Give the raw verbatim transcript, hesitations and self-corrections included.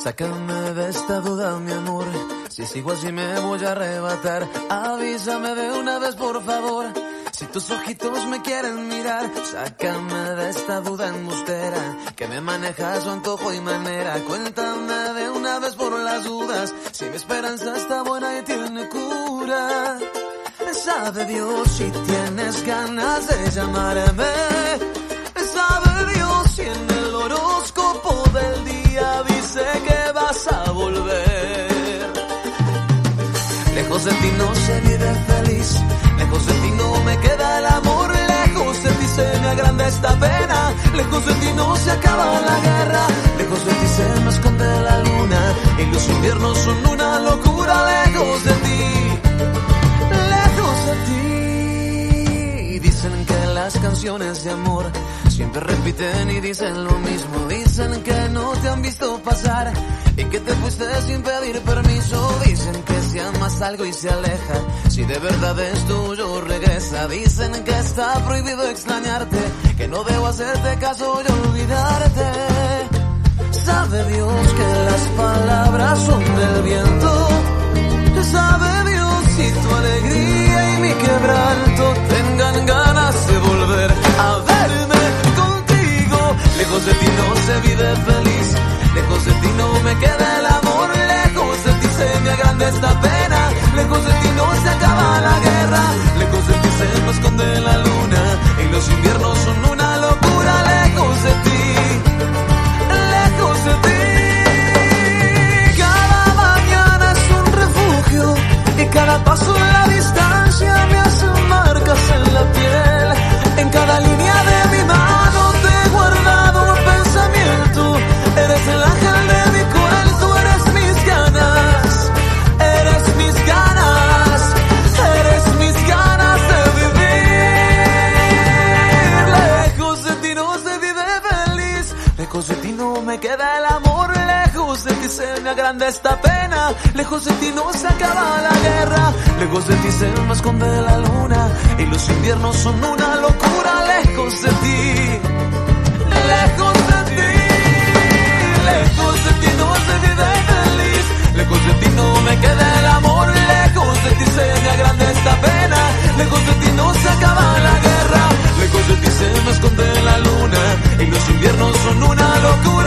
Sácame de esta duda, mi amor. Si sigo así me voy a arrebatar. Avísame de una vez, por favor. Si tus ojitos me quieren mirar, sácame de esta duda embustera que me maneja a su antojo y manera. Cuéntame de una vez por las dudas si mi esperanza está buena y tiene cura. Sabe Dios si tienes ganas de llamarme. Sabe Dios si en el horóscopo del día dice que vas a volver. Lejos de ti no se vive feliz, lejos de ti no me queda el amor, lejos de ti se me agranda esta pena, lejos de ti no se acaba la guerra, lejos de ti se me esconde la luna y los inviernos son una locura, lejos de ti, lejos de ti. Dicen que las canciones de amor siempre repiten y dicen lo mismo, dicen que no te han visto pasar y que te fuiste sin pedir permiso, dicen que si amas algo y se aleja, si de verdad es tuyo regresa, dicen que está prohibido extrañarte, que no debo hacerte caso y olvidarte. Sabe Dios que las palabras son del viento, sabe Dios si tu alegría y mi quebranto tengan ganas de volver a verme contigo. Lejos de ti no se vive feliz, lejos de ti no me queda el amor, lejos de ti se me agranda esta pena, lejos de ti no se acaba la guerra, lejos de ti se me esconde la luna y los inviernos son una locura, lejos de ti, lejos de ti. Cada mañana es un refugio y cada paso en la distancia me hace marcas en la piel, en cada línea de mi mano te he guardado un pensamiento, eres el ángel de mi cuento, eres mis ganas, eres mis ganas, eres mis ganas de vivir. Lejos de ti no se vive feliz, lejos de ti no me queda el amor, lejos de ti se me agranda esta pena, lejos de ti no se acaba la guerra, lejos de ti se me esconde la luna y los inviernos son una locura, lejos de ti, lejos de ti, lejos de ti no se vive feliz, lejos de ti no me queda el amor, lejos de ti se me agranda esta pena, lejos de ti no se acaba la guerra, lejos de ti se me esconde la luna y los inviernos son una locura.